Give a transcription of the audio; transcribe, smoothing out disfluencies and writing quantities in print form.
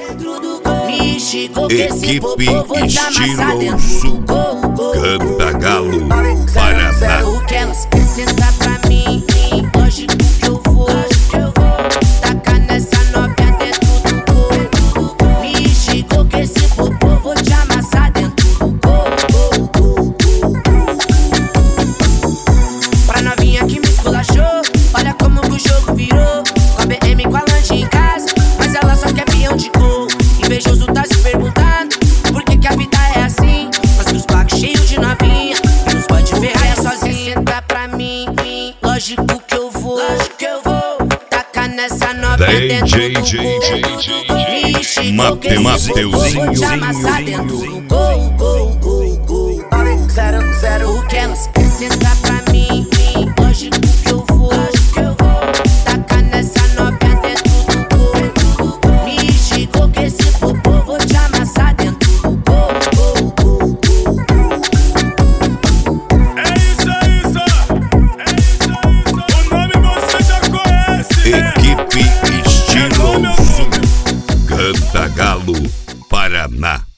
Equipe Estilo Sul, Cantagalo, Paraná. O que elas querem sentar pra mim, lógico que eu vou tacar nessa novinha dentro do gol. Me chegou que esse popô vou te amassar dentro do gol. Pra novinha que me esculachou, olha como que o jogo virou. Com a BM com a lanche em casa, mas ela só quer peão de gol. Invejoso tá se perguntando por que a vida é assim, mas que os blocos cheios de novinha e os boy de ferraia sozinho. Senta pra mim, lógico que eu vou tacar nessa novinha dentro do gol. Me chegou que esse popô vou te amassar dentro do gol. 0-0, o que elas querem sentar pra mim, lógico que eu vou tacar nessa novinha dentro do gol. Me chegou que esse popô vou te amassar dentro do gol. É isso, o nome você já conhece, né? Equipe Estilo Sul, Cantagalo, Paraná.